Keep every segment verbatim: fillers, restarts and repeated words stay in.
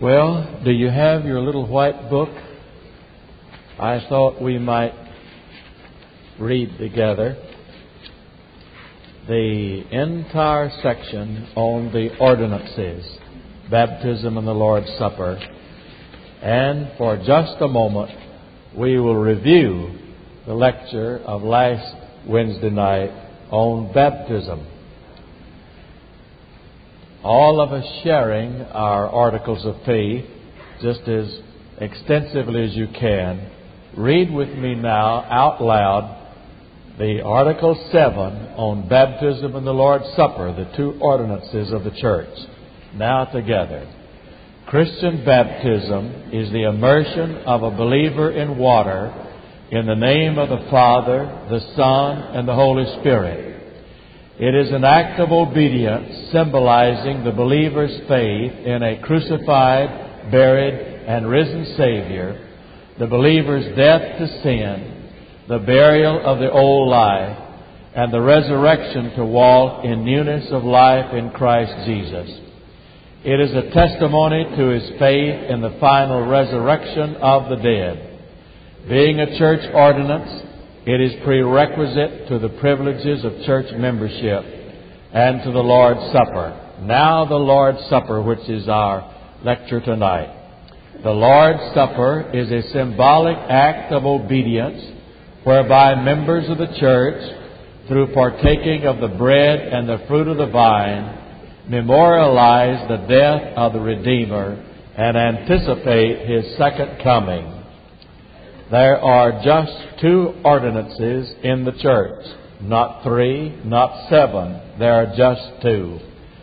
Well, do you have your little white book? I thought we might read together the entire section on the ordinances, baptism and the Lord's Supper. And for just a moment, we will review the lecture of last Wednesday night on baptism. All of us sharing our articles of faith just as extensively as you can. Read with me now out loud the Article seven on baptism and the Lord's Supper, the two ordinances of the church. Now together. Christian baptism is the immersion of a believer in water in the name of the Father, the Son, and the Holy Spirit. It is an act of obedience symbolizing the believer's faith in a crucified, buried, and risen Savior, the believer's death to sin, the burial of the old life, and the resurrection to walk in newness of life in Christ Jesus. It is a testimony to his faith in the final resurrection of the dead. Being a church ordinance, it is prerequisite to the privileges of church membership and to the Lord's Supper. Now the Lord's Supper, which is our lecture tonight. The Lord's Supper is a symbolic act of obedience whereby members of the church, through partaking of the bread and the fruit of the vine, memorialize the death of the Redeemer and anticipate His second coming. There are just two ordinances in the church. Not three, not seven. There are just two.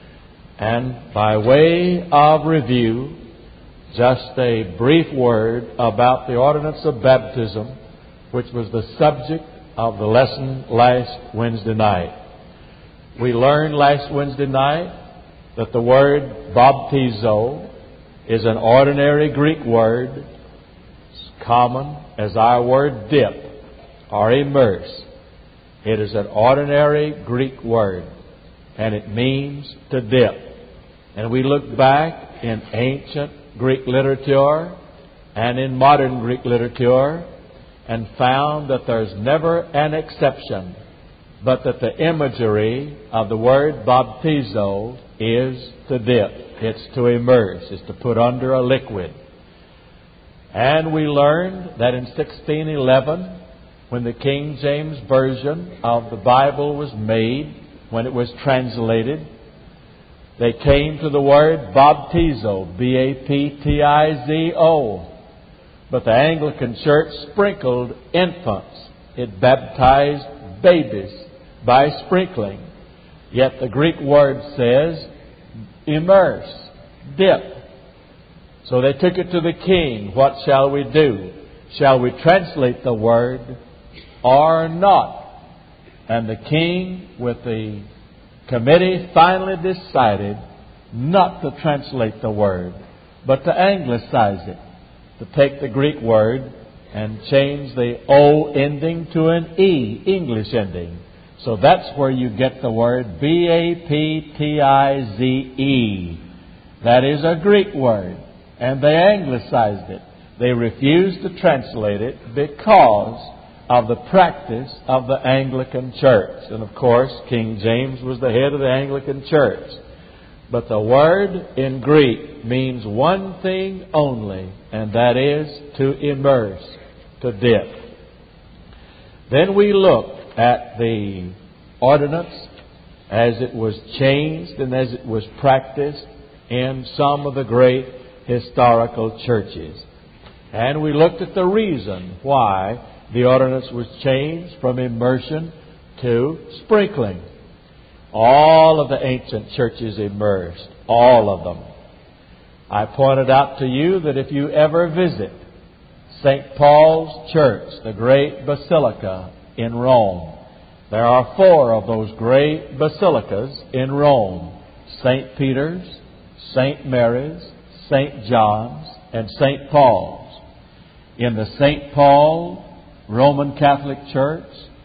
And by way of review, just a brief word about the ordinance of baptism, which was the subject of the lesson last Wednesday night. We learned last Wednesday night that the word baptizo is an ordinary Greek word, common as our word dip or immerse. It is an ordinary Greek word, and it means to dip. And we look back in ancient Greek literature and in modern Greek literature and found that there's never an exception, but that the imagery of the word baptizo is to dip. It's to immerse. It's to put under a liquid. And we learned that in sixteen eleven, when the King James Version of the Bible was made, when it was translated, they came to the word baptizo, B A P T I Z O. But the Anglican Church sprinkled infants. It baptized babies by sprinkling. Yet the Greek word says immerse, dip. So they took it to the king. What shall we do? Shall we translate the word or not? And the king, with the committee, finally decided not to translate the word, but to anglicize it, to take the Greek word and change the O ending to an E, English ending. So that's where you get the word B A P T I Z E. That is a Greek word. And they anglicized it. They refused to translate it because of the practice of the Anglican Church. And of course, King James was the head of the Anglican Church. But the word in Greek means one thing only, and that is to immerse, to dip. Then we looked at the ordinance as it was changed and as it was practiced in some of the great historical churches. And we looked at the reason why the ordinance was changed from immersion to sprinkling. All of the ancient churches immersed, all of them. I pointed out to you that if you ever visit Saint Paul's Church, the great basilica in Rome, there are four of those great basilicas in Rome: Saint Peter's, Saint Mary's, Saint John's, and Saint Paul's. In the Saint Paul Roman Catholic Church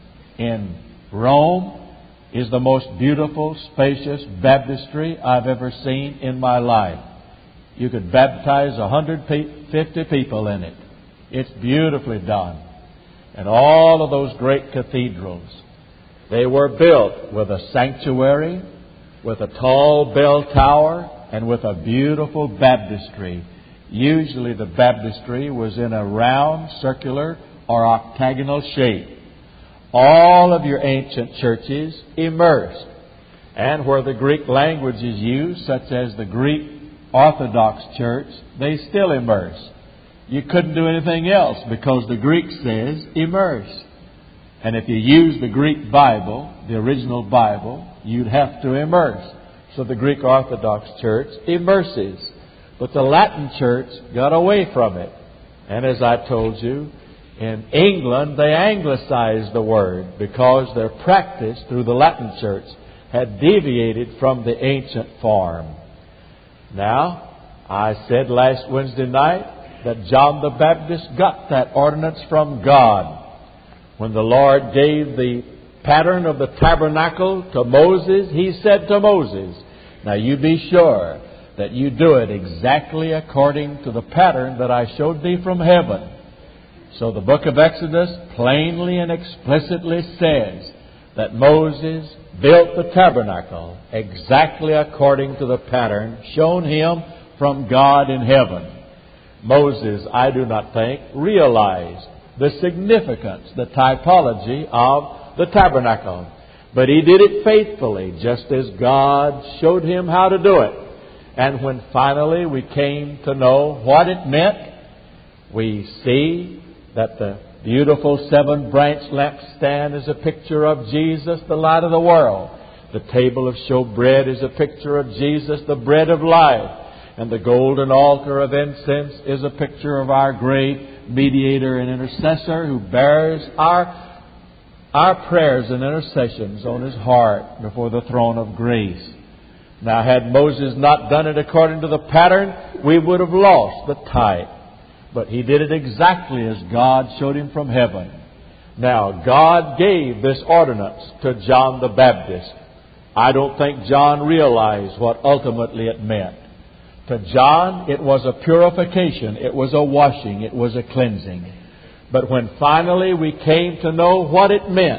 in Rome is the most beautiful, spacious baptistry I've ever seen in my life. You could baptize one hundred fifty people in it. It's beautifully done. And all of those great cathedrals, they were built with a sanctuary, with a tall bell tower, and with a beautiful baptistry. Usually the baptistry was in a round, circular, or octagonal shape. All of your ancient churches immersed. And where the Greek language is used, such as the Greek Orthodox Church, they still immerse. You couldn't do anything else because the Greek says immerse. And if you use the Greek Bible, the original Bible, you'd have to immerse. So the Greek Orthodox Church immerses. But the Latin Church got away from it. And as I told you, in England they anglicized the word because their practice through the Latin Church had deviated from the ancient form. Now, I said last Wednesday night that John the Baptist got that ordinance from God. When the Lord gave the pattern of the tabernacle to Moses, He said to Moses, "Now you be sure that you do it exactly according to the pattern that I showed thee from heaven." So the book of Exodus plainly and explicitly says that Moses built the tabernacle exactly according to the pattern shown him from God in heaven. Moses, I do not think, realized the significance, the typology of the tabernacle. But he did it faithfully, just as God showed him how to do it. And when finally we came to know what it meant, we see that the beautiful seven-branch lampstand is a picture of Jesus, the light of the world. The table of showbread is a picture of Jesus, the bread of life. And the golden altar of incense is a picture of our great mediator and intercessor who bears our, our prayers and intercessions on his heart before the throne of grace. Now, had Moses not done it according to the pattern, we would have lost the type. But he did it exactly as God showed him from heaven. Now, God gave this ordinance to John the Baptist. I don't think John realized what ultimately it meant. To John, it was a purification, it was a washing, it was a cleansing. But when finally we came to know what it meant,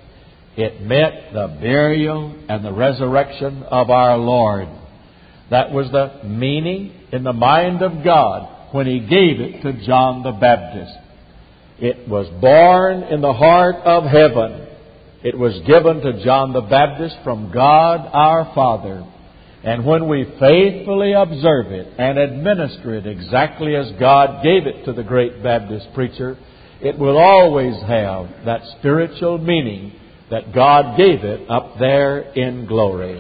it meant the burial and the resurrection of our Lord. That was the meaning in the mind of God when He gave it to John the Baptist. It was born in the heart of heaven. It was given to John the Baptist from God our Father. And when we faithfully observe it and administer it exactly as God gave it to the great Baptist preacher, it will always have that spiritual meaning that God gave it up there in glory.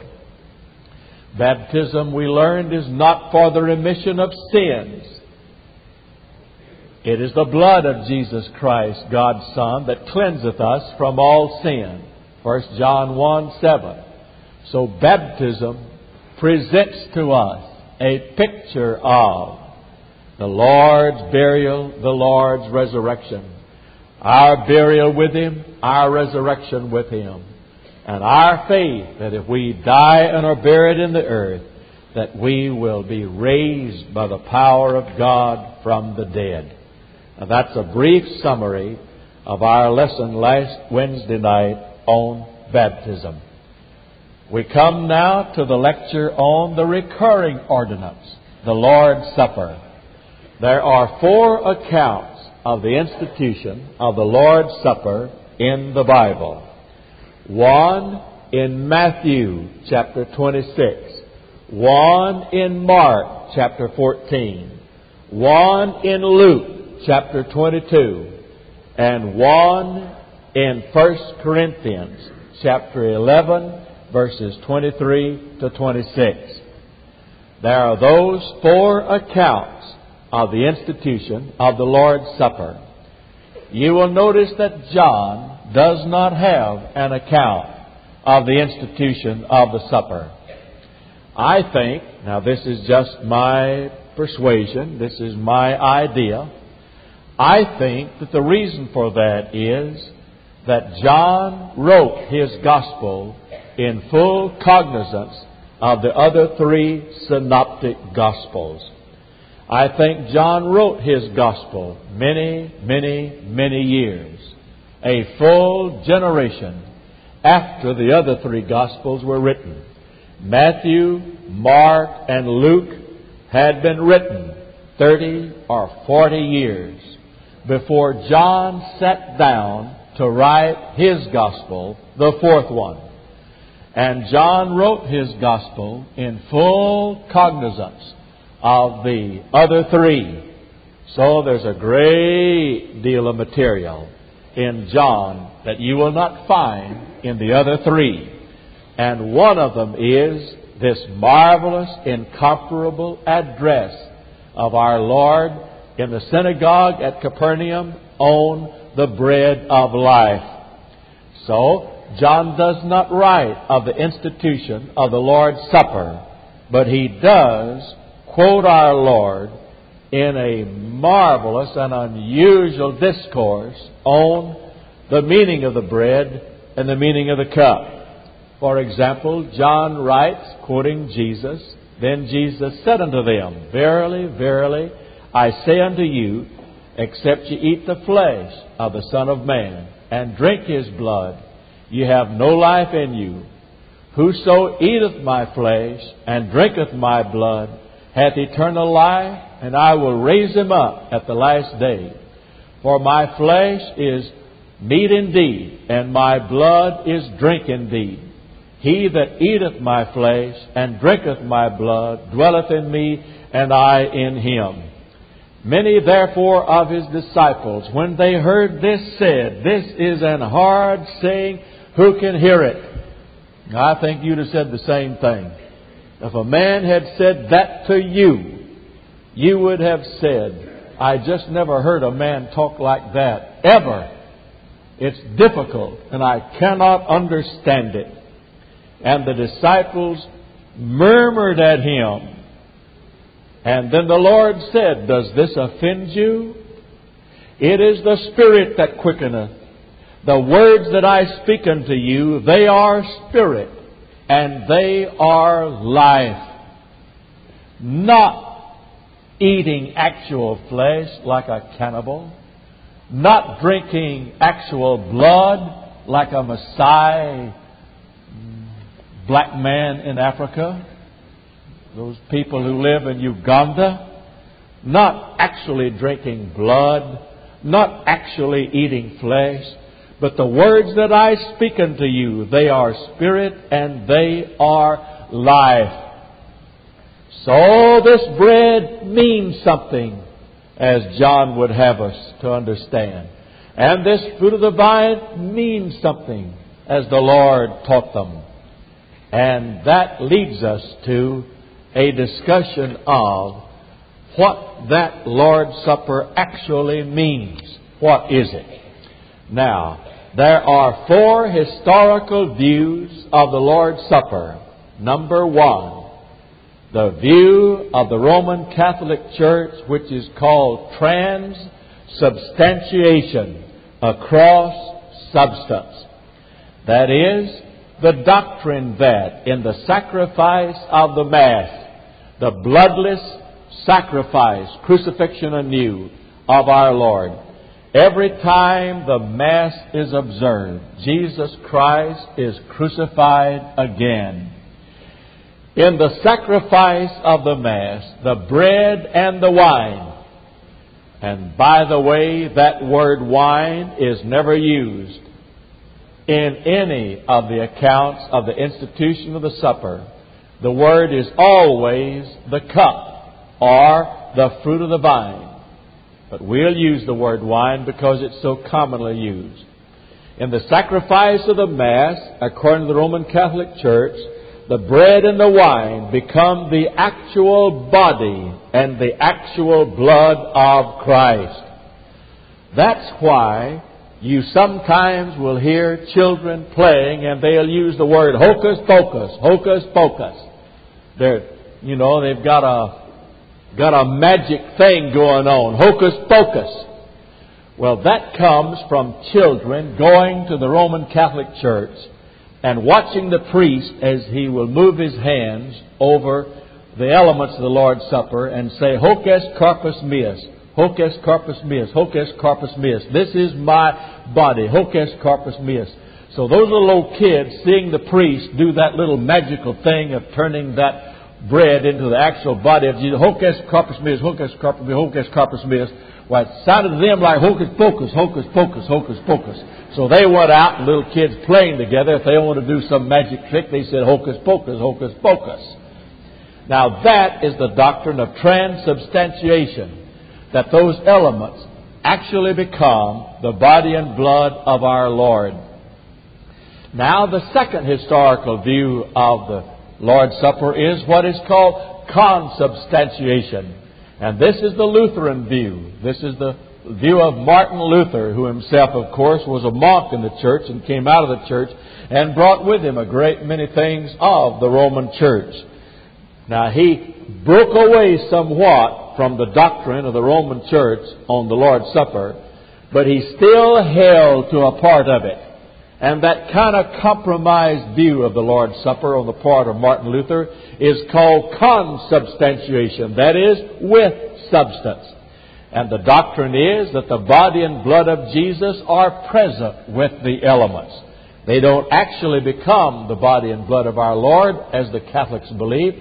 Baptism, we learned, is not for the remission of sins. It is the blood of Jesus Christ, God's Son, that cleanseth us from all sin. First John one seven. So baptism presents to us a picture of the Lord's burial, the Lord's resurrection. Our burial with Him, our resurrection with Him. And our faith that if we die and are buried in the earth, that we will be raised by the power of God from the dead. Now that's a brief summary of our lesson last Wednesday night on baptism. We come now to the lecture on the recurring ordinance, the Lord's Supper. There are four accounts of the institution of the Lord's Supper in the Bible. One in Matthew chapter twenty-six. One in Mark chapter fourteen. One in Luke chapter twenty-two. And one in First Corinthians chapter eleven, verses twenty-three to twenty-six. There are those four accounts of the institution of the Lord's Supper. You will notice that John does not have an account of the institution of the supper. I think, now this is just my persuasion, this is my idea, I think that the reason for that is that John wrote his gospel in full cognizance of the other three synoptic gospels. I think John wrote his gospel many, many, many years, a full generation after the other three gospels were written. Matthew, Mark, and Luke had been written thirty or forty years before John sat down to write his gospel, the fourth one. And John wrote his gospel in full cognizance of the other three. So there's a great deal of material in John that you will not find in the other three. And one of them is this marvelous, incomparable address of our Lord in the synagogue at Capernaum on the bread of life. So, John does not write of the institution of the Lord's Supper, but he does quote our Lord in a marvelous and unusual discourse on the meaning of the bread and the meaning of the cup. For example, John writes, quoting Jesus, "Then Jesus said unto them, Verily, verily, I say unto you, except ye eat the flesh of the Son of Man, and drink His blood, ye have no life in you. Whoso eateth my flesh, and drinketh my blood, hath eternal life, and I will raise him up at the last day. For my flesh is meat indeed, and my blood is drink indeed. He that eateth my flesh, and drinketh my blood, dwelleth in me, and I in him." Many therefore of his disciples, when they heard this, said, "This is an hard saying, who can hear it?" Now, I think you'd have said the same thing. If a man had said that to you, you would have said, "I just never heard a man talk like that, ever. It's difficult, and I cannot understand it." And the disciples murmured at him. And then the Lord said, "Does this offend you? It is the Spirit that quickeneth. The words that I speak unto you, they are spirit, and they are life." Not eating actual flesh like a cannibal, not drinking actual blood like a Maasai black man in Africa, those people who live in Uganda, not actually drinking blood, not actually eating flesh, but the words that I speak unto you, they are spirit and they are life. So this bread means something, as John would have us to understand. And this fruit of the vine means something, as the Lord taught them. And that leads us to a discussion of what that Lord's Supper actually means. What is it? Now, there are four historical views of the Lord's Supper. Number one, the view of the Roman Catholic Church, which is called transubstantiation, across substance. That is, the doctrine that in the sacrifice of the Mass, the bloodless sacrifice, crucifixion anew of our Lord, every time the Mass is observed, Jesus Christ is crucified again. In the sacrifice of the Mass, the bread and the wine, and by the way, that word wine is never used in any of the accounts of the institution of the supper. The word is always the cup or the fruit of the vine. But we'll use the word wine because it's so commonly used. In the sacrifice of the Mass, according to the Roman Catholic Church, the bread and the wine become the actual body and the actual blood of Christ. That's why you sometimes will hear children playing and they'll use the word hocus pocus, hocus pocus. They're, you know, they've got a, got a magic thing going on, hocus pocus. Well, that comes from children going to the Roman Catholic Church and watching the priest as he will move his hands over the elements of the Lord's Supper and say, Hoc est corpus meus, hoc est corpus meus, hoc est corpus meus. This is my body, hoc est corpus meus. So those little old kids seeing the priest do that little magical thing of turning that bread into the actual body of Jesus, hoc est corpus meus, hoc est corpus meus, hoc est corpus meus. Well, it sounded to them like hocus pocus, hocus pocus, hocus pocus. So they went out, and little kids playing together. If they wanted to do some magic trick, they said hocus pocus, hocus pocus. Now that is the doctrine of transubstantiation, that those elements actually become the body and blood of our Lord. Now the second historical view of the Lord's Supper is what is called consubstantiation. And this is the Lutheran view. This is the view of Martin Luther, who himself, of course, was a monk in the church and came out of the church and brought with him a great many things of the Roman church. Now, he broke away somewhat from the doctrine of the Roman church on the Lord's Supper, but he still held to a part of it. And that kind of compromised view of the Lord's Supper on the part of Martin Luther is called consubstantiation, that is, with substance. And the doctrine is that the body and blood of Jesus are present with the elements. They don't actually become the body and blood of our Lord, as the Catholics believe,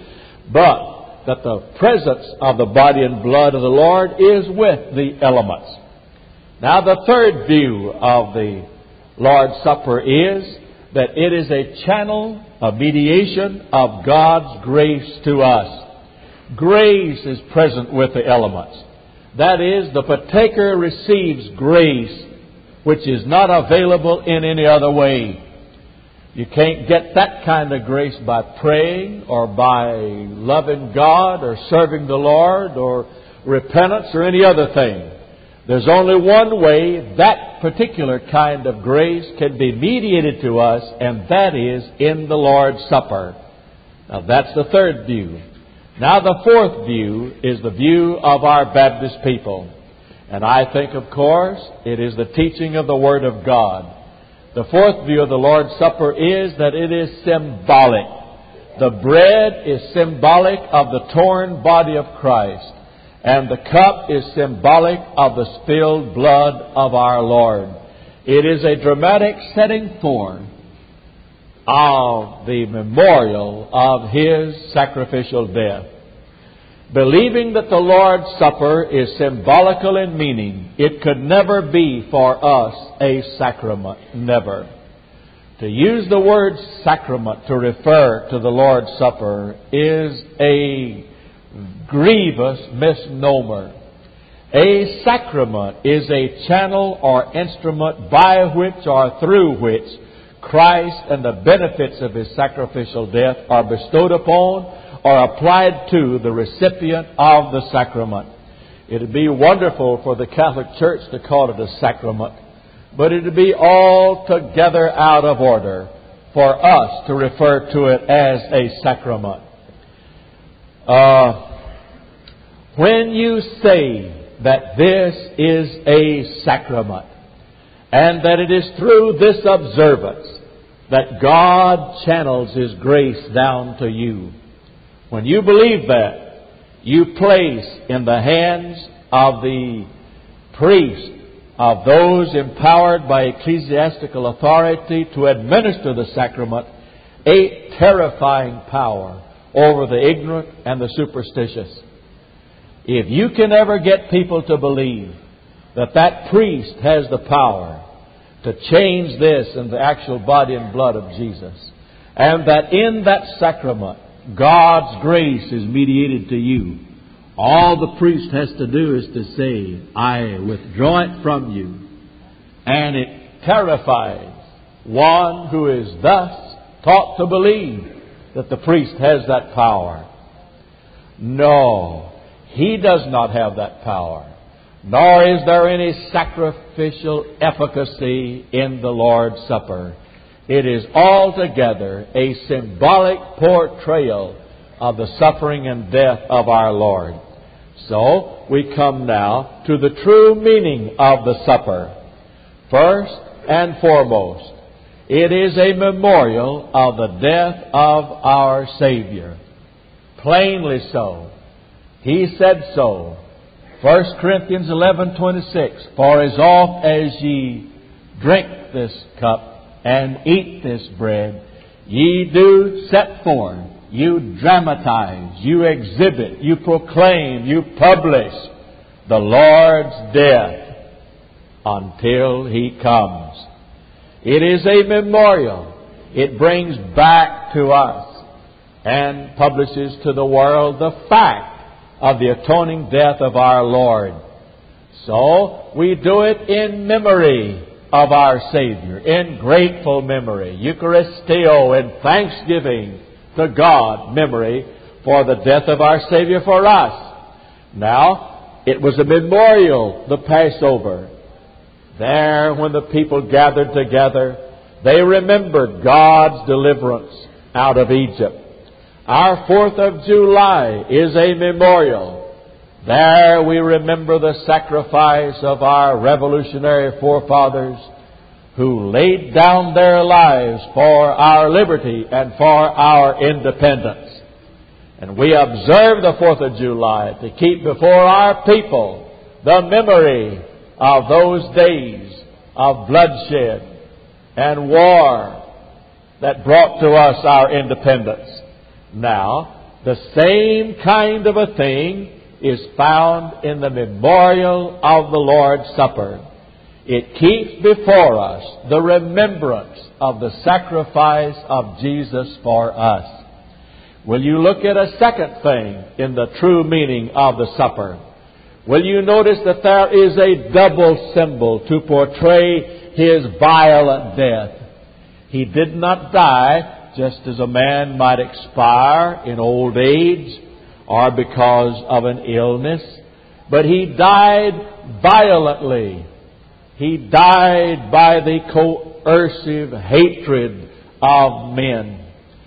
but that the presence of the body and blood of the Lord is with the elements. Now, the third view of the Lord's Supper is that it is a channel, a mediation of God's grace to us. Grace is present with the elements. That is, the partaker receives grace which is not available in any other way. You can't get that kind of grace by praying or by loving God or serving the Lord or repentance or any other thing. There's only one way that particular kind of grace can be mediated to us, and that is in the Lord's Supper. Now, that's the third view. Now, the fourth view is the view of our Baptist people. And I think, of course, it is the teaching of the Word of God. The fourth view of the Lord's Supper is that it is symbolic. The bread is symbolic of the torn body of Christ, and the cup is symbolic of the spilled blood of our Lord. It is a dramatic setting forth of the memorial of His sacrificial death. Believing that the Lord's Supper is symbolical in meaning, it could never be for us a sacrament. Never. To use the word sacrament to refer to the Lord's Supper is a grievous misnomer. A sacrament is a channel or instrument by which or through which Christ and the benefits of His sacrificial death are bestowed upon or applied to the recipient of the sacrament. It would be wonderful for the Catholic Church to call it a sacrament, but it would be altogether out of order for us to refer to it as a sacrament. Uh, when you say that this is a sacrament, and that it is through this observance that God channels His grace down to you, when you believe that, you place in the hands of the priest, of those empowered by ecclesiastical authority to administer the sacrament, a terrifying power over the ignorant and the superstitious. If you can ever get people to believe that that priest has the power to change this in the actual body and blood of Jesus, and that in that sacrament God's grace is mediated to you, all the priest has to do is to say, I withdraw it from you. And it terrifies one who is thus taught to believe that the priest has that power. No, he does not have that power. Nor is there any sacrificial efficacy in the Lord's Supper. It is altogether a symbolic portrayal of the suffering and death of our Lord. So, we come now to the true meaning of the supper. First and foremost, it is a memorial of the death of our Savior. plainly so. He said so. First Corinthians eleven twenty-six, for as oft as ye drink this cup and eat this bread, ye do set forth, you dramatize, you exhibit, you proclaim, you publish the Lord's death until He comes. It is a memorial. It brings back to us and publishes to the world the fact of the atoning death of our Lord. So, we do it in memory of our Savior, in grateful memory, Eucharistio, in thanksgiving to God, memory for the death of our Savior for us. Now, it was a memorial, the Passover. There, when the people gathered together, they remembered God's deliverance out of Egypt. Our fourth of July is a memorial. There we remember the sacrifice of our revolutionary forefathers who laid down their lives for our liberty and for our independence. And we observe the fourth of July to keep before our people the memory of those days of bloodshed and war that brought to us our independence. Now, the same kind of a thing is found in the memorial of the Lord's Supper. It keeps before us the remembrance of the sacrifice of Jesus for us. Will you look at a second thing in the true meaning of the supper? Will you notice that there is a double symbol to portray His violent death? He did not die just as a man might expire in old age or because of an illness, but He died violently. He died by the coercive hatred of men.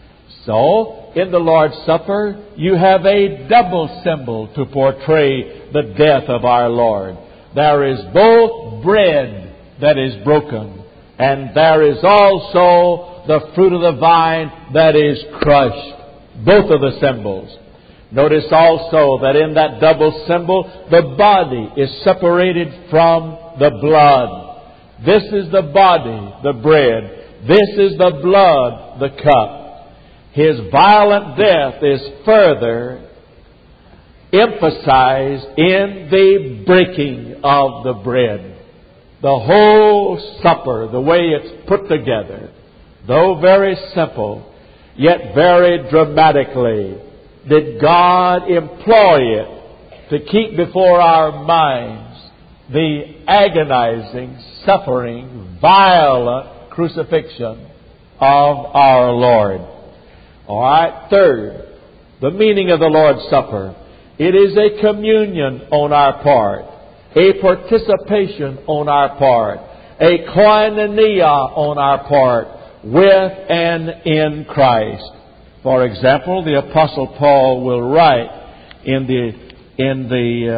So, in the Lord's Supper, you have a double symbol to portray the death of our Lord. There is both bread that is broken, and there is also the fruit of the vine that is crushed. Both of the symbols. Notice also that in that double symbol, the body is separated from the blood. This is the body, the bread. This is the blood, the cup. His violent death is further emphasized in the breaking of the bread. The whole supper, the way it's put together, though very simple, yet very dramatically, did God employ it to keep before our minds the agonizing, suffering, violent crucifixion of our Lord. All right, third, the meaning of the Lord's Supper. It is a communion on our part, a participation on our part, a koinonia on our part, with and in Christ. For example, the Apostle Paul will write in the in the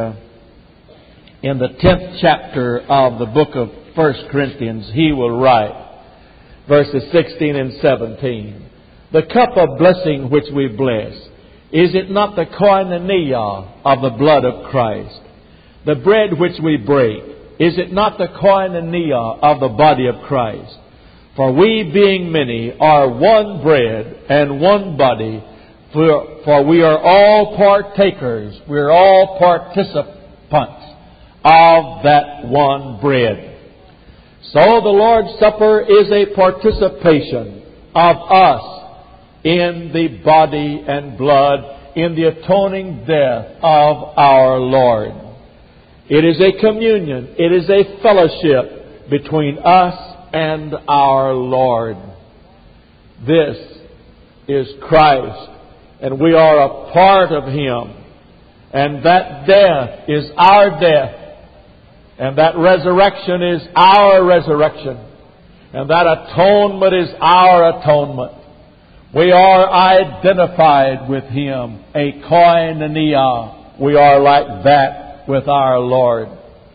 uh, in the tenth chapter of the book of First Corinthians. He will write verses sixteen and seventeen. The cup of blessing which we bless, is it not the koinonia of the blood of Christ? The bread which we break, is it not the koinonia of the body of Christ? For we, being many, are one bread and one body, for, for we are all partakers, we are all participants of that one bread. So the Lord's Supper is a participation of us in the body and blood, in the atoning death of our Lord. It is a communion, it is a fellowship between us and our Lord. This is Christ, and we are a part of Him. And that death is our death, and that resurrection is our resurrection, and that atonement is our atonement. We are identified with Him, a koinonia. We are like that with our Lord.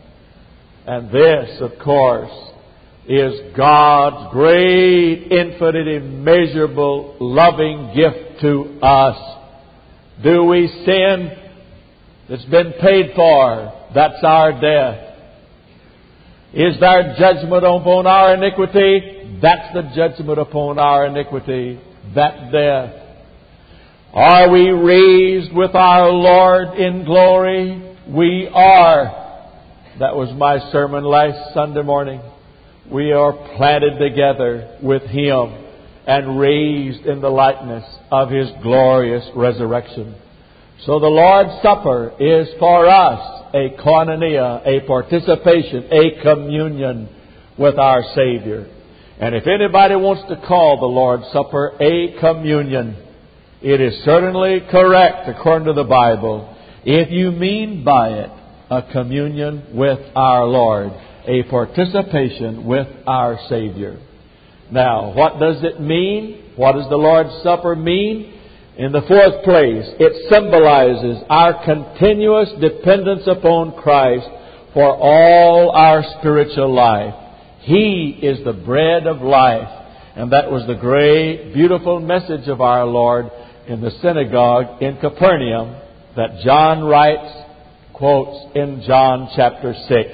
And this, of course, is God's great, infinite, immeasurable, loving gift to us. Do we sin? That's been paid for. That's our death. Is there judgment upon our iniquity? That's the judgment upon our iniquity. That death. Are we raised with our Lord in glory? We are. That was my sermon last Sunday morning. We are planted together with Him and raised in the likeness of His glorious resurrection. So the Lord's Supper is for us a koinonia, a participation, a communion with our Savior. And if anybody wants to call the Lord's Supper a communion, it is certainly correct according to the Bible, if you mean by it a communion with our Lord, a participation with our Savior. Now, what does it mean? What does the Lord's Supper mean? In the fourth place, it symbolizes our continuous dependence upon Christ for all our spiritual life. He is the bread of life. And that was the great, beautiful message of our Lord in the synagogue in Capernaum that John writes, quotes in John chapter six.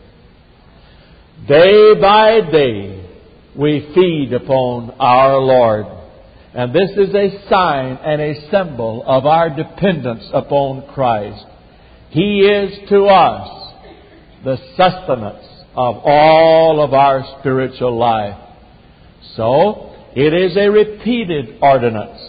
Day by day we feed upon our Lord. And this is a sign and a symbol of our dependence upon Christ. He is to us the sustenance of all of our spiritual life. So, it is a repeated ordinance.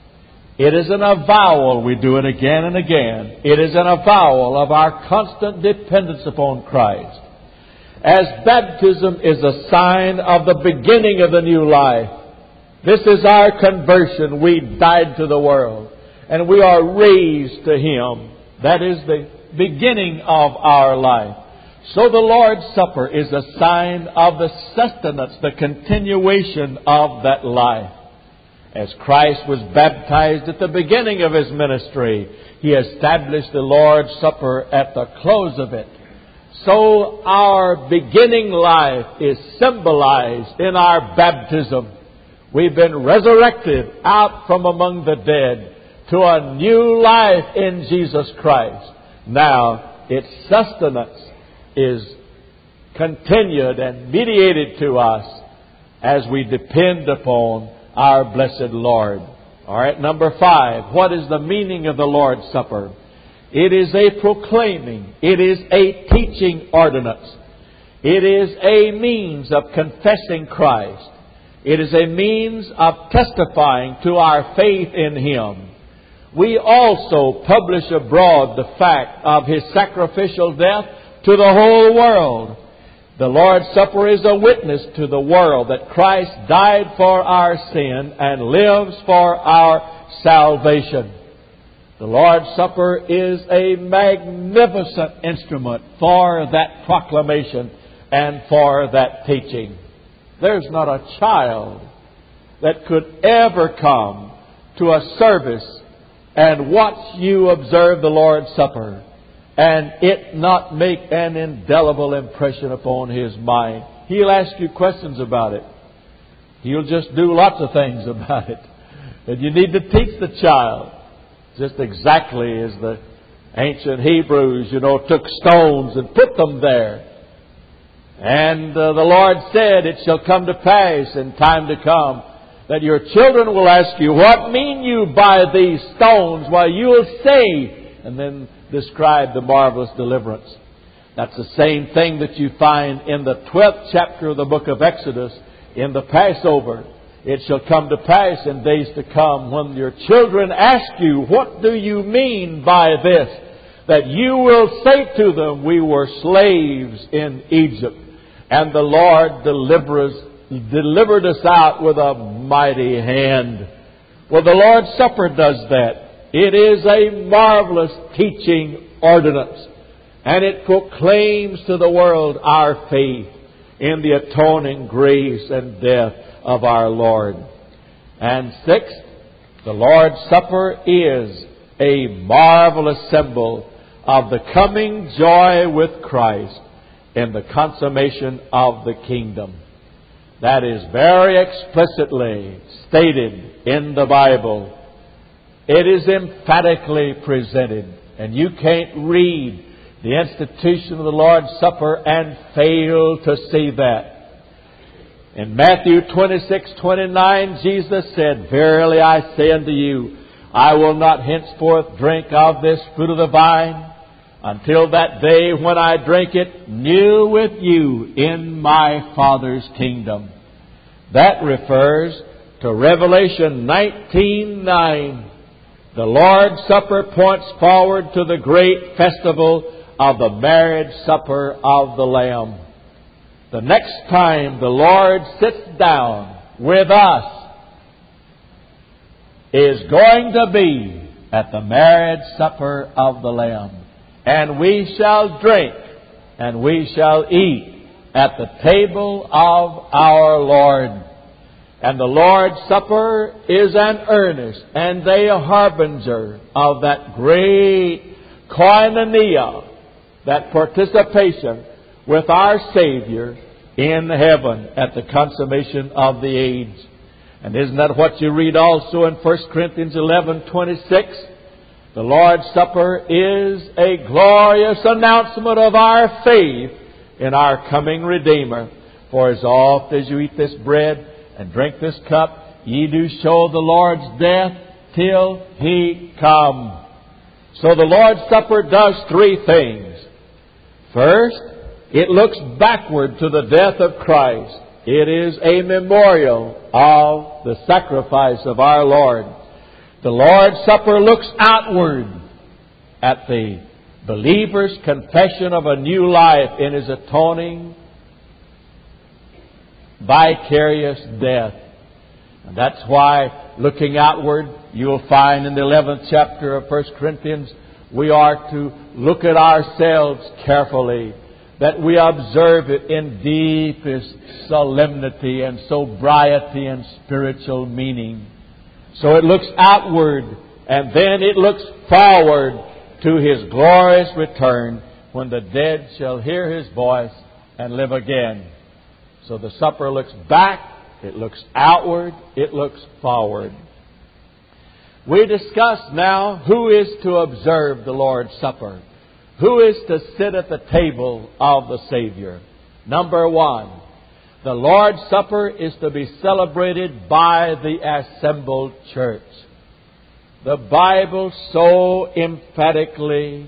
It is an avowal. We do it again and again. It is an avowal of our constant dependence upon Christ. As baptism is a sign of the beginning of the new life, this is our conversion. We died to the world, and we are raised to Him. That is the beginning of our life. So the Lord's Supper is a sign of the sustenance, the continuation of that life. As Christ was baptized at the beginning of His ministry, He established the Lord's Supper at the close of it. So our beginning life is symbolized in our baptism. We've been resurrected out from among the dead to a new life in Jesus Christ. Now, its sustenance is continued and mediated to us as we depend upon our blessed Lord. All right, number five. What is the meaning of the Lord's Supper? It is a proclaiming. It is a teaching ordinance. It is a means of confessing Christ. It is a means of testifying to our faith in Him. We also publish abroad the fact of His sacrificial death to the whole world. The Lord's Supper is a witness to the world that Christ died for our sin and lives for our salvation. The Lord's Supper is a magnificent instrument for that proclamation and for that teaching. There's not a child that could ever come to a service and watch you observe the Lord's Supper and it not make an indelible impression upon his mind. He'll ask you questions about it. He'll just do lots of things about it. And you need to teach the child, just exactly as the ancient Hebrews, you know, took stones and put them there. And uh, the Lord said, it shall come to pass in time to come that your children will ask you, what mean you by these stones? Why, you will say, and then describe the marvelous deliverance. That's the same thing that you find in the twelfth chapter of the book of Exodus in the Passover. It shall come to pass in days to come when your children ask you, what do you mean by this? That you will say to them, we were slaves in Egypt, and the Lord deliver us, delivered us out with a mighty hand. Well, the Lord's Supper does that. It is a marvelous teaching ordinance, and it proclaims to the world our faith in the atoning grace and death of our Lord. And sixth, the Lord's Supper is a marvelous symbol of the coming joy with Christ in the consummation of the kingdom. That is very explicitly stated in the Bible. It is emphatically presented. And you can't read the institution of the Lord's Supper and fail to see that. In Matthew twenty-six twenty-nine, Jesus said, "Verily I say unto you, I will not henceforth drink of this fruit of the vine until that day when I drink it new with you in my Father's kingdom." That refers to Revelation nineteen nine. The Lord's Supper points forward to the great festival of the marriage supper of the Lamb. The next time the Lord sits down with us is going to be at the marriage supper of the Lamb. And we shall drink and we shall eat at the table of our Lord. And the Lord's Supper is an earnest and a harbinger of that great koinonia, that participation with our Savior in heaven at the consummation of the age. And isn't that what you read also in First Corinthians eleven twenty-six? The Lord's Supper is a glorious announcement of our faith in our coming Redeemer. For as oft as you eat this bread and drink this cup, ye do show the Lord's death till He come. So the Lord's Supper does three things. First, it looks backward to the death of Christ. It is a memorial of the sacrifice of our Lord. The Lord's Supper looks outward at the believer's confession of a new life in His atoning, vicarious death. And that's why, looking outward, you'll find in the eleventh chapter of First Corinthians, we are to look at ourselves carefully, that we observe it in deepest solemnity and sobriety and spiritual meaning. So it looks outward, and then it looks forward to His glorious return, when the dead shall hear His voice and live again. So the supper looks back, it looks outward, it looks forward. We discuss now who is to observe the Lord's Supper. Who is to sit at the table of the Savior? Number one, the Lord's Supper is to be celebrated by the assembled church. The Bible so emphatically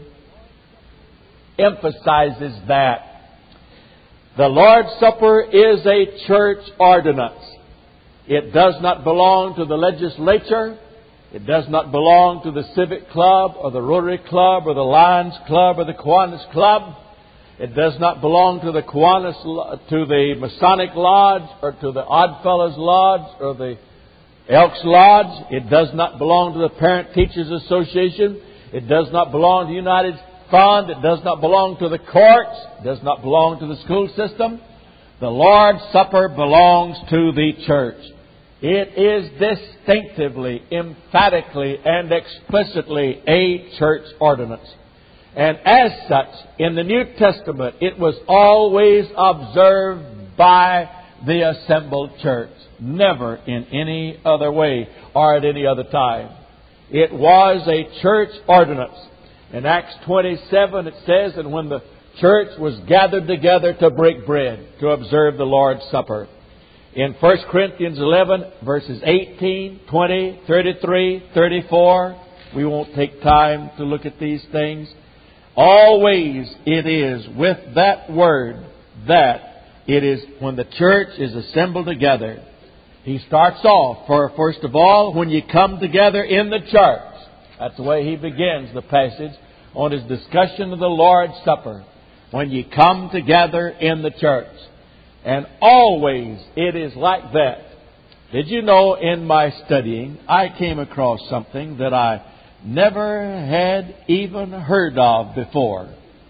emphasizes that. The Lord's Supper is a church ordinance. It does not belong to the legislature. It does not belong to the Civic Club or the Rotary Club or the Lions Club or the Kiwanis Club. It does not belong to the Kiwanis, to the Masonic Lodge or to the Oddfellows Lodge or the Elks Lodge. It does not belong to the Parent Teachers Association. It does not belong to the United Fund. It does not belong to the courts. It does not belong to the school system. The Lord's Supper belongs to the church. It is distinctively, emphatically, and explicitly a church ordinance. And as such, in the New Testament, it was always observed by the assembled church. Never in any other way or at any other time. It was a church ordinance. In Acts twenty-seven it says, "And when the church was gathered together to break bread," to observe the Lord's Supper. In First Corinthians eleven, verses eighteen, twenty, thirty-three, thirty-four, we won't take time to look at these things. Always it is with that word that it is when the church is assembled together. He starts off, for first of all, when you come together in the church. That's the way he begins the passage on his discussion of the Lord's Supper. When you come together in the church. And always it is like that. Did you know, in my studying, I came across something that I never had even heard of before.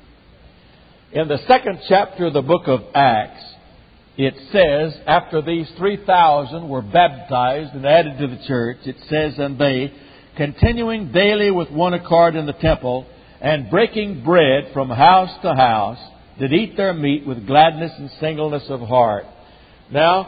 In the second chapter of the book of Acts, it says, after these three thousand were baptized and added to the church, it says, "And they, continuing daily with one accord in the temple, and breaking bread from house to house, did eat their meat with gladness and singleness of heart." Now,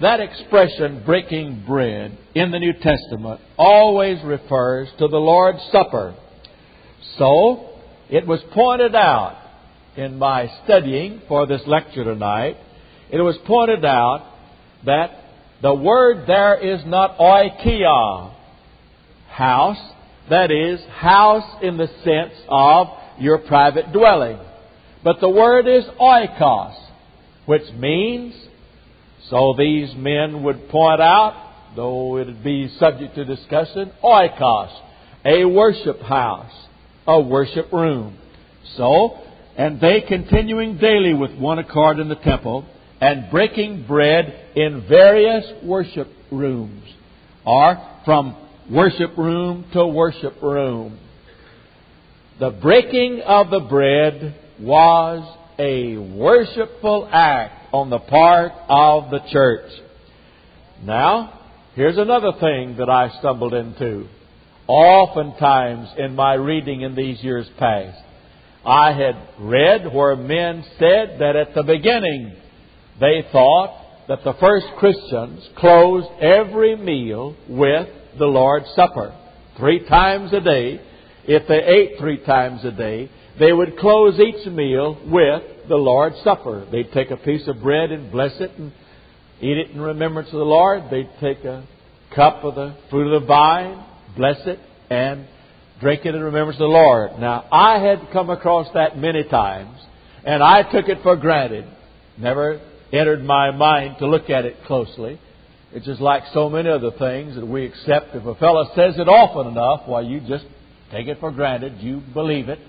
that expression, breaking bread, in the New Testament always refers to the Lord's Supper. So, it was pointed out in my studying for this lecture tonight, it was pointed out that the word there is not oikia, house, that is, house in the sense of your private dwelling. But the word is oikos, which means, so these men would point out, though it would be subject to discussion, oikos, a worship house, a worship room. So, and they continuing daily with one accord in the temple, and breaking bread in various worship rooms, or from worship room to worship room. The breaking of the bread was a worshipful act on the part of the church. Now, here's another thing that I stumbled into. Oftentimes in my reading in these years past, I had read where men said that at the beginning they thought that the first Christians closed every meal with the Lord's Supper. Three times a day, if they ate three times a day, they would close each meal with the Lord's Supper. They'd take a piece of bread and bless it and eat it in remembrance of the Lord. They'd take a cup of the fruit of the vine, bless it, and drink it in remembrance of the Lord. Now, I had come across that many times, and I took it for granted. Never entered my mind to look at it closely. It's just like so many other things that we accept. If a fellow says it often enough, why, you just take it for granted. You believe it.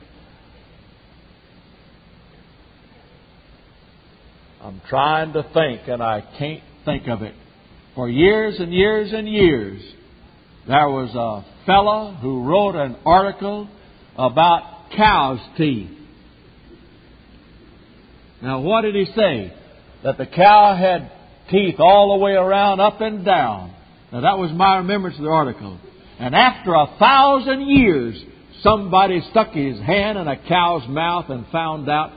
I'm trying to think, and I can't think of it. For years and years and years, there was a fellow who wrote an article about cow's teeth. Now, what did he say? That the cow had teeth all the way around, up and down. Now, that was my remembrance of the article. And after a thousand years, somebody stuck his hand in a cow's mouth and found out.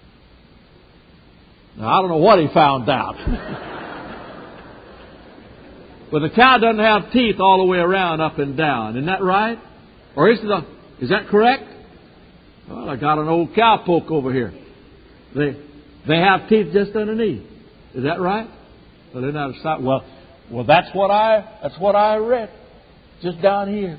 Now, I don't know what he found out. But the cow doesn't have teeth all the way around, up and down. Isn't that right? Or is, it a, is that correct? Well, I got an old cowpoke over here. They they have teeth just underneath. Is that right? Well, they're not a sight. Well, well, that's what I that's what I read, just down here.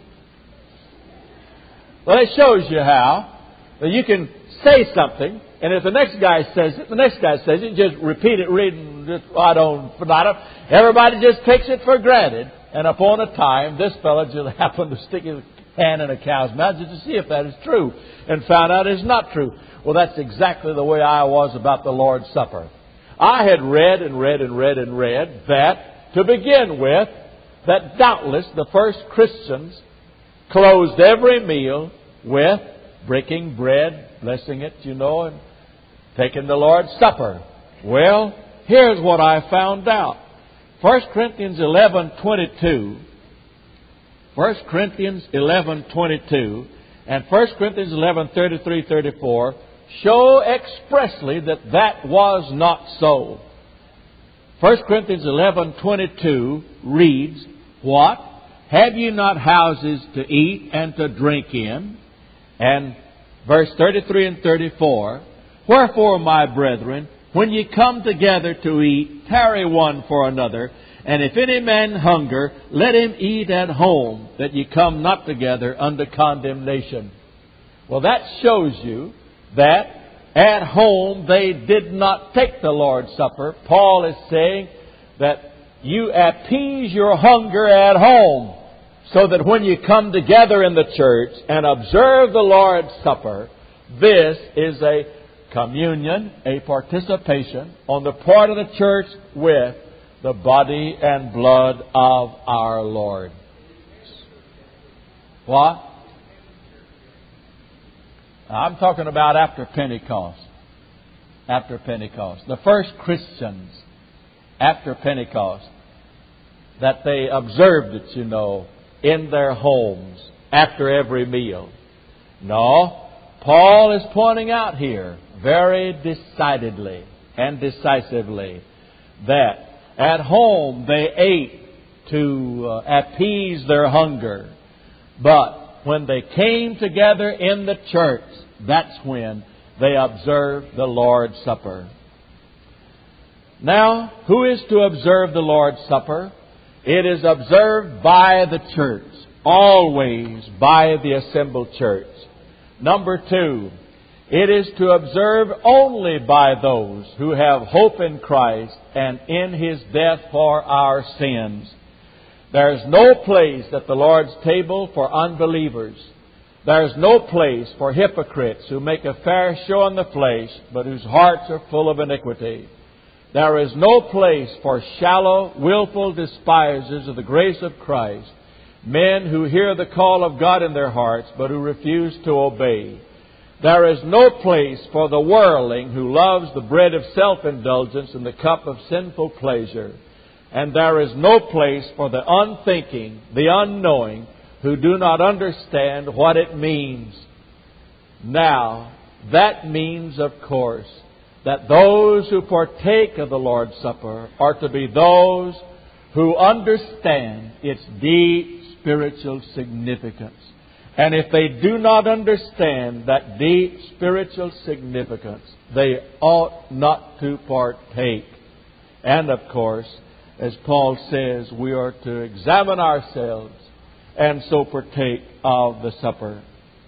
Well, it shows you how that you can say something, and if the next guy says it, the next guy says it, just repeat it, reading just right on, right on. Everybody just takes it for granted. And upon a time, this fellow just happened to stick his hand in a cow's mouth just to see if that is true, and found out it's not true. Well, that's exactly the way I was about the Lord's Supper. I had read and read and read and read that, to begin with, that doubtless the first Christians closed every meal with breaking bread, blessing it, you know, and taking the Lord's Supper. Well, here's what I found out. First Corinthians eleven twenty-two, First Corinthians eleven twenty-two, and First Corinthians eleven thirty-three thirty-four show expressly that that was not so. First Corinthians eleven twenty-two reads, "What? Have you not houses to eat and to drink in?" And verse thirty-three and thirty-four, "Wherefore, my brethren, when ye come together to eat, tarry one for another. And if any man hunger, let him eat at home, that ye come not together unto condemnation." Well, that shows you that at home they did not take the Lord's Supper. Paul is saying that you appease your hunger at home, so that when you come together in the church and observe the Lord's Supper, this is a communion, a participation on the part of the church with the body and blood of our Lord. What? I'm talking about after Pentecost. After Pentecost. The first Christians after Pentecost, that they observed it, you know, in their homes after every meal. No, Paul is pointing out here very decidedly and decisively that At home, they ate to uh, appease their hunger. But when they came together in the church, that's when they observed the Lord's Supper. Now, who is to observe the Lord's Supper? It is observed by the church, always by the assembled church. Number two, it is to observe only by those who have hope in Christ and in His death for our sins. There is no place at the Lord's table for unbelievers. There is no place for hypocrites who make a fair show in the flesh, but whose hearts are full of iniquity. There is no place for shallow, willful despisers of the grace of Christ, men who hear the call of God in their hearts, but who refuse to obey. There is no place for the worldling who loves the bread of self-indulgence and the cup of sinful pleasure. And there is no place for the unthinking, the unknowing, who do not understand what it means. Now, that means, of course, that those who partake of the Lord's Supper are to be those who understand its deep spiritual significance. And if they do not understand that deep spiritual significance, they ought not to partake. And of course, as Paul says, we are to examine ourselves and so partake of the supper.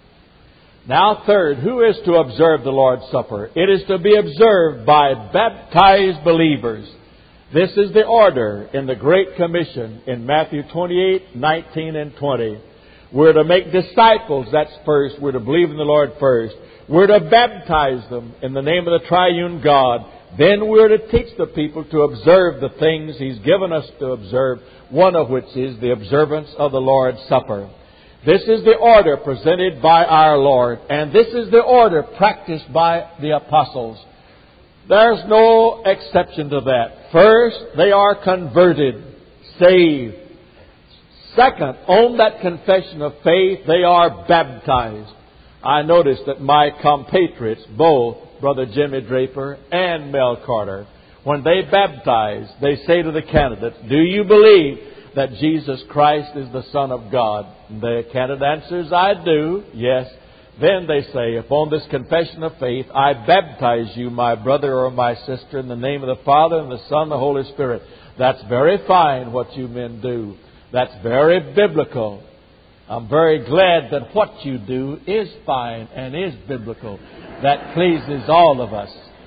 Now, third, who is to observe the Lord's Supper? It is to be observed by baptized believers. This is the order in the Great Commission in Matthew twenty-eight, nineteen, and twenty. We're to make disciples, that's first. We're to believe in the Lord first. We're to baptize them in the name of the triune God. Then we're to teach the people to observe the things He's given us to observe, one of which is the observance of the Lord's Supper. This is the order presented by our Lord, and this is the order practiced by the apostles. There's no exception to that. First, they are converted, saved. Second, on that confession of faith, they are baptized. I noticed that my compatriots, both Brother Jimmy Draper and Mel Carter, when they baptize, they say to the candidates, "Do you believe that Jesus Christ is the Son of God?" And the candidate answers, "I do." Yes. Then they say, "Upon this confession of faith, I baptize you, my brother or my sister, in the name of the Father and the Son and the Holy Spirit." That's very fine what you men do. That's very biblical. I'm very glad that what you do is fine and is biblical. That pleases all of us.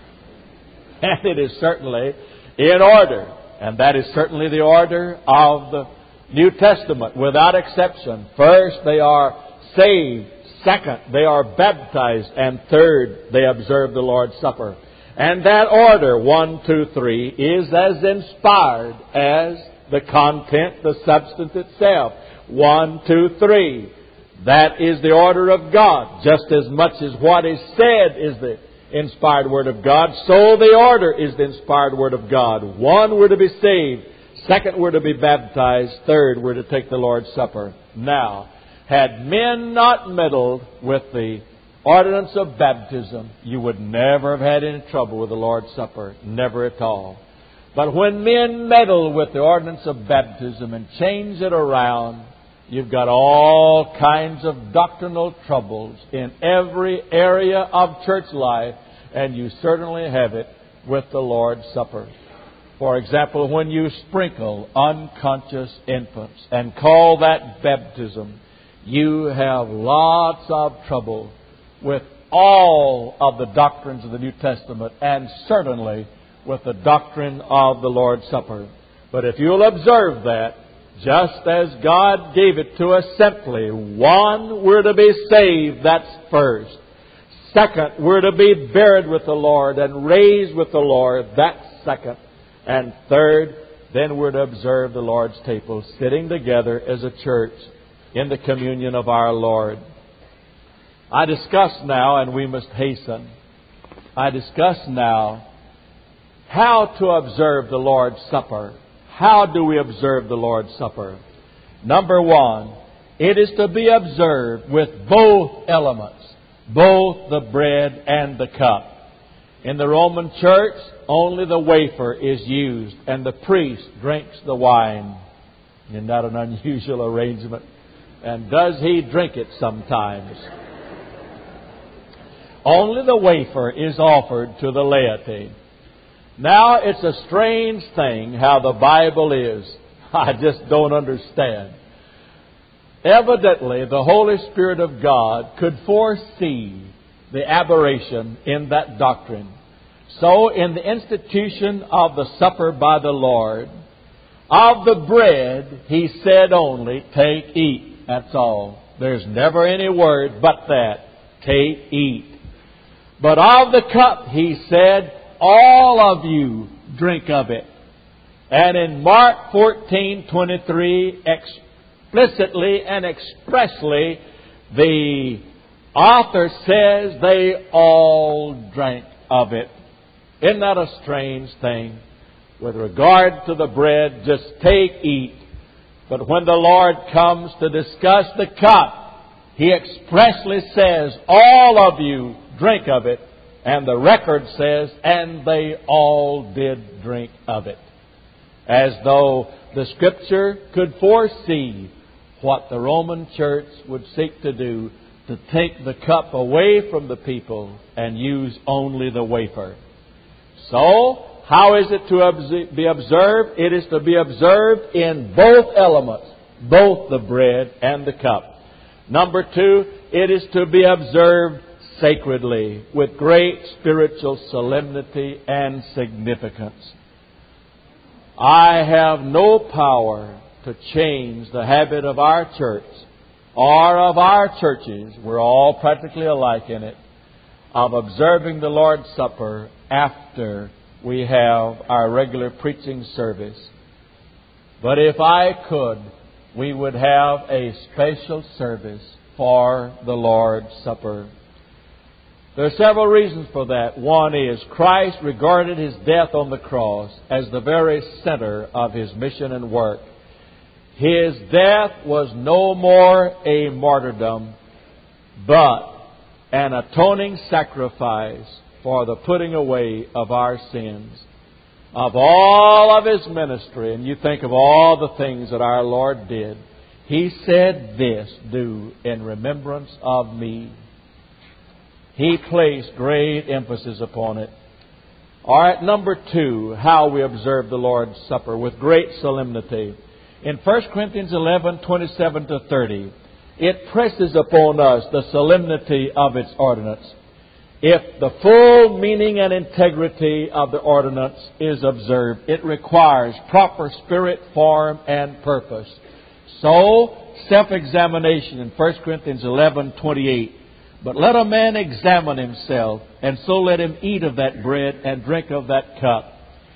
And it is certainly in order. And that is certainly the order of the New Testament, without exception. First, they are saved. Second, they are baptized. And third, they observe the Lord's Supper. And that order, one, two, three, is as inspired as the content, the substance itself. One, two, three. That is the order of God. Just as much as what is said is the inspired Word of God, so the order is the inspired Word of God. One, we're to be saved. Second, we're to be baptized. Third, we're to take the Lord's Supper. Now, had men not meddled with the ordinance of baptism, you would never have had any trouble with the Lord's Supper. Never at all. But when men meddle with the ordinance of baptism and change it around, you've got all kinds of doctrinal troubles in every area of church life, and you certainly have it with the Lord's Supper. For example, when you sprinkle unconscious infants and call that baptism, you have lots of trouble with all of the doctrines of the New Testament, and certainly with the doctrine of the Lord's Supper. But if you'll observe that, just as God gave it to us simply, one, we're to be saved, that's first. Second, we're to be buried with the Lord and raised with the Lord, that's second. And third, then we're to observe the Lord's table, sitting together as a church in the communion of our Lord. I discuss now, and we must hasten, I discuss now how to observe the Lord's Supper. How do we observe the Lord's Supper? Number one, it is to be observed with both elements, both the bread and the cup. In the Roman Church, only the wafer is used, and the priest drinks the wine. Isn't that an unusual arrangement? And does he drink it sometimes? Only the wafer is offered to the laity. Now, it's a strange thing how the Bible is. I just don't understand. Evidently, the Holy Spirit of God could foresee the aberration in that doctrine. So, in the institution of the supper by the Lord, of the bread, He said only, take, eat. That's all. There's never any word but that. Take, eat. But of the cup, He said, all of you drink of it. And in Mark fourteen twenty-three, explicitly and expressly, the author says they all drank of it. Isn't that a strange thing? With regard to the bread, just take, eat. But when the Lord comes to discuss the cup, He expressly says, all of you drink of it. And the record says, and they all did drink of it. As though the Scripture could foresee what the Roman Church would seek to do, to take the cup away from the people and use only the wafer. So, how is it to be observed? It is to be observed in both elements, both the bread and the cup. Number two, it is to be observed sacredly, with great spiritual solemnity and significance. I have no power to change the habit of our church or of our churches, we're all practically alike in it, of observing the Lord's Supper after we have our regular preaching service. But if I could, we would have a special service for the Lord's Supper. There are several reasons for that. One is Christ regarded His death on the cross as the very center of His mission and work. His death was no more a martyrdom, but an atoning sacrifice for the putting away of our sins. Of all of His ministry, and you think of all the things that our Lord did, He said this, do in remembrance of me. He placed great emphasis upon it. All right, number two, how we observe the Lord's Supper with great solemnity. In First Corinthians eleven, twenty-seven to thirty, it presses upon us the solemnity of its ordinance. If the full meaning and integrity of the ordinance is observed, it requires proper spirit, form, and purpose. So, self-examination in First Corinthians eleven, twenty-eight. But let a man examine himself, and so let him eat of that bread and drink of that cup.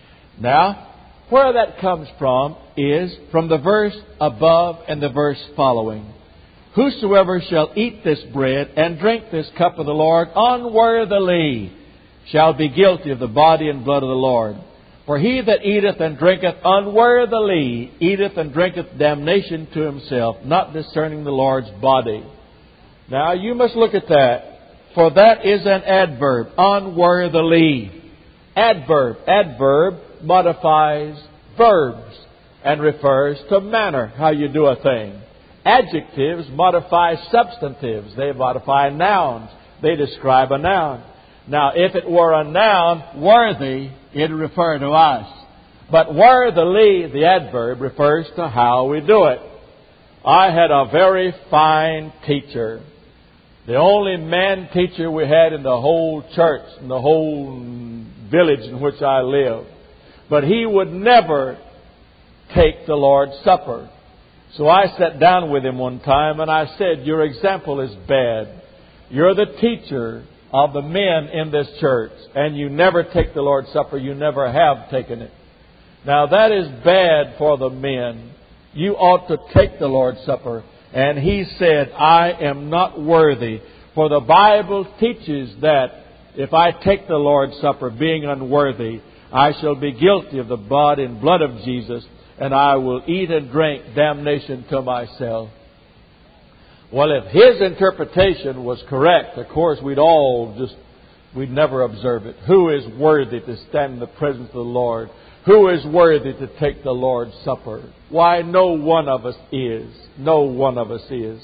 Now, where that comes from is from the verse above and the verse following. Whosoever shall eat this bread and drink this cup of the Lord unworthily shall be guilty of the body and blood of the Lord. For he that eateth and drinketh unworthily eateth and drinketh damnation to himself, not discerning the Lord's body. Now, you must look at that, for that is an adverb, unworthily. Adverb. Adverb modifies verbs and refers to manner, how you do a thing. Adjectives modify substantives. They modify nouns. They describe a noun. Now, if it were a noun, worthy, it would refer to us. But worthily, the adverb, refers to how we do it. I had a very fine teacher. The only man teacher we had in the whole church, in the whole village in which I lived. But he would never take the Lord's Supper. So I sat down with him one time and I said, your example is bad. You're the teacher of the men in this church, and you never take the Lord's Supper. You never have taken it. Now that is bad for the men. You ought to take the Lord's Supper. And he said, I am not worthy. For the Bible teaches that if I take the Lord's Supper being unworthy, I shall be guilty of the body and blood of Jesus, and I will eat and drink damnation to myself. Well, if his interpretation was correct, of course, we'd all just we'd never observe it. Who is worthy to stand in the presence of the Lord? Who is worthy to take the Lord's Supper? Why, no one of us is. No one of us is.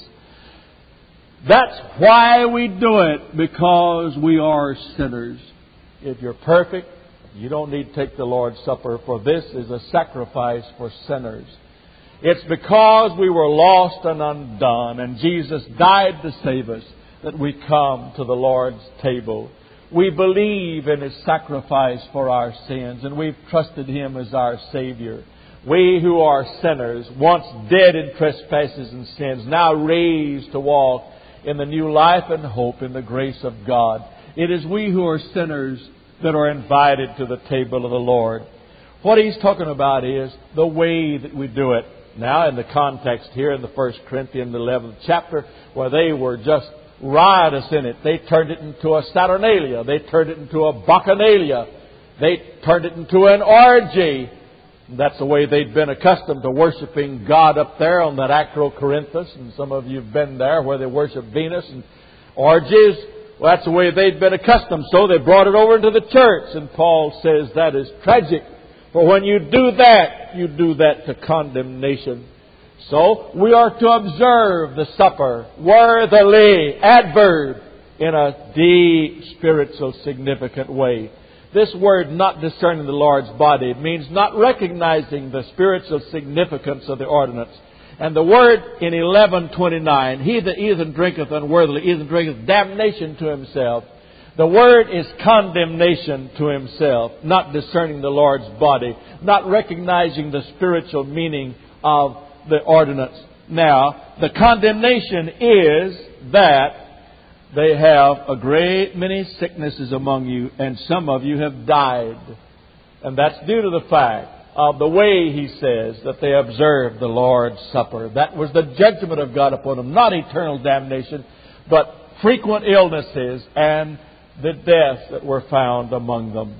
That's why we do it, because we are sinners. If you're perfect, you don't need to take the Lord's Supper, for this is a sacrifice for sinners. It's because we were lost and undone, and Jesus died to save us, that we come to the Lord's table. We believe in His sacrifice for our sins, and we've trusted Him as our Savior. We who are sinners, once dead in trespasses and sins, now raised to walk in the new life and hope in the grace of God. It is we who are sinners that are invited to the table of the Lord. What He's talking about is the way that we do it. Now, in the context here in the First Corinthians eleventh chapter, where they were just riotous in it. They turned it into a saturnalia. They turned it into a bacchanalia. They turned it into an orgy. That's the way they'd been accustomed to worshiping God up there on that Acrocorinthus. And some of you have been there where they worship Venus and orgies. Well, that's the way they'd been accustomed. So they brought it over into the church. And Paul says that is tragic. For when you do that, you do that to condemnation. So we are to observe the supper worthily, adverb, in a deep spiritual significant way. This word, not discerning the Lord's body, means not recognizing the spiritual significance of the ordinance. And the word in eleven twenty-nine, he that eateth and drinketh unworthily, eateth and drinketh damnation to himself. The word is condemnation to himself, not discerning the Lord's body, not recognizing the spiritual meaning of the ordinance. Now, the condemnation is that they have a great many sicknesses among you, and some of you have died. And that's due to the fact of the way, he says, that they observed the Lord's Supper. That was the judgment of God upon them, not eternal damnation, but frequent illnesses and the deaths that were found among them.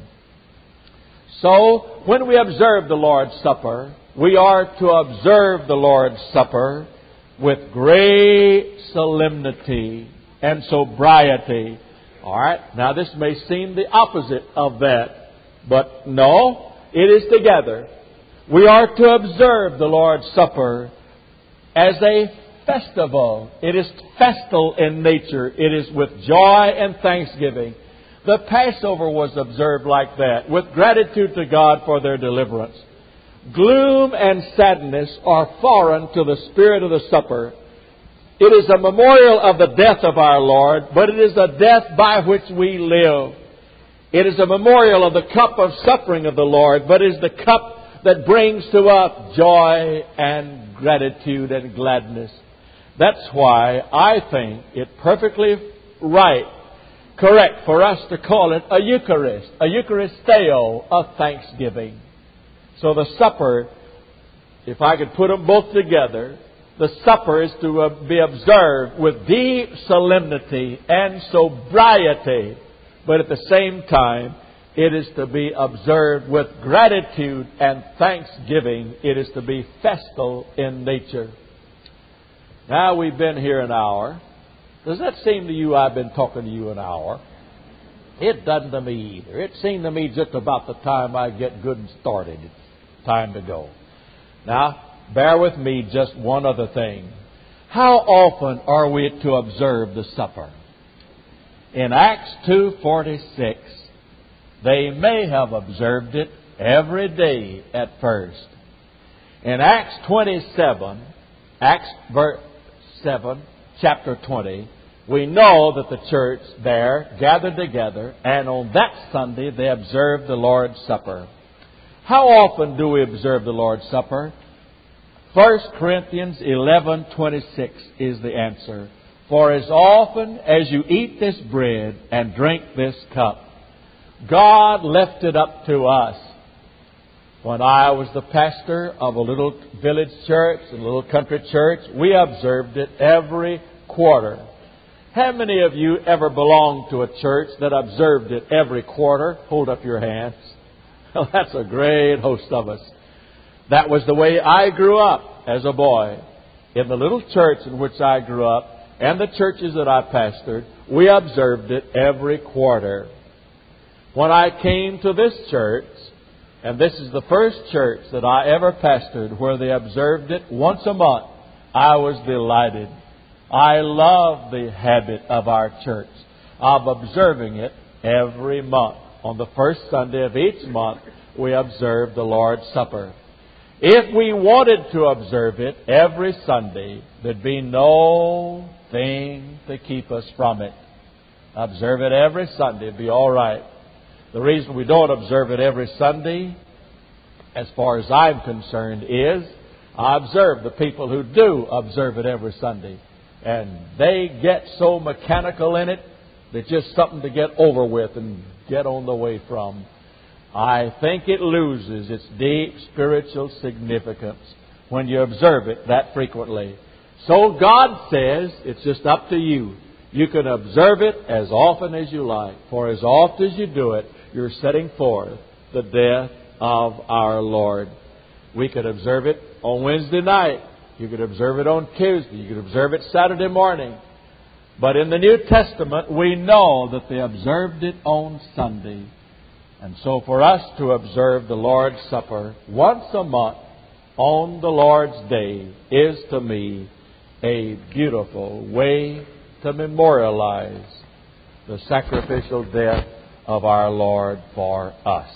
So, when we observe the Lord's Supper, we are to observe the Lord's Supper with great solemnity and sobriety. All right. Now, this may seem the opposite of that, but no, it is together. We are to observe the Lord's Supper as a festival. It is festal in nature. It is with joy and thanksgiving. The Passover was observed like that, with gratitude to God for their deliverance. Gloom and sadness are foreign to the spirit of the supper. It is a memorial of the death of our Lord, but it is a death by which we live. It is a memorial of the cup of suffering of the Lord, but it is the cup that brings to us joy and gratitude and gladness. That's why I think it perfectly right, correct for us to call it a Eucharist, a Eucharisteo of thanksgiving. So the supper, if I could put them both together, the supper is to be observed with deep solemnity and sobriety, but at the same time, it is to be observed with gratitude and thanksgiving. It is to be festal in nature. Now we've been here an hour. Does that seem to you I've been talking to you an hour? It doesn't to me either. It seemed to me just about the time I get good and started. It's time to go. Now, bear with me just one other thing. How often are we to observe the supper? In Acts two forty-six, they may have observed it every day at first. In Acts twenty-seven, Acts verse seven, chapter twenty, we know that the church there gathered together, and on that Sunday they observed the Lord's Supper. How often do we observe the Lord's Supper? First Corinthians eleven twenty-six is the answer. For as often as you eat this bread and drink this cup, God left it up to us. When I was the pastor of a little village church, a little country church, we observed it every quarter. How many of you ever belonged to a church that observed it every quarter? Hold up your hands. Well, that's a great host of us. That was the way I grew up as a boy. In the little church in which I grew up, and the churches that I pastored, we observed it every quarter. When I came to this church, and this is the first church that I ever pastored where they observed it once a month, I was delighted. I love the habit of our church of observing it every month. On the first Sunday of each month, we observe the Lord's Supper. If we wanted to observe it every Sunday, there'd be no thing to keep us from it. Observe it every Sunday, it'd be all right. The reason we don't observe it every Sunday, as far as I'm concerned, is I observe the people who do observe it every Sunday. And they get so mechanical in it, it's just something to get over with and get on the way from. I think it loses its deep spiritual significance when you observe it that frequently. So God says it's just up to you. You can observe it as often as you like, for as often as you do it, you're setting forth the death of our Lord. We could observe it on Wednesday night. You could observe it on Tuesday. You could observe it Saturday morning. But in the New Testament, we know that they observed it on Sunday. And so for us to observe the Lord's Supper once a month on the Lord's Day is to me a beautiful way to memorialize the sacrificial death of our Lord for us.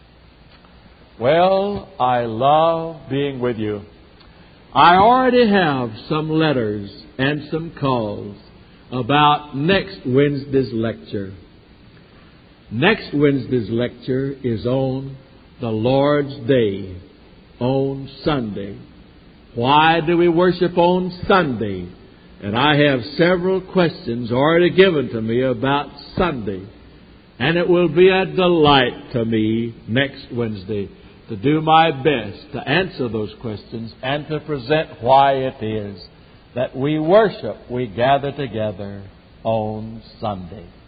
Well, I love being with you. I already have some letters and some calls about next Wednesday's lecture. Next Wednesday's lecture is on the Lord's Day, on Sunday. Why do we worship on Sunday? And I have several questions already given to me about Sunday. And it will be a delight to me next Wednesday to do my best to answer those questions and to present why it is that we worship, we gather together on Sunday.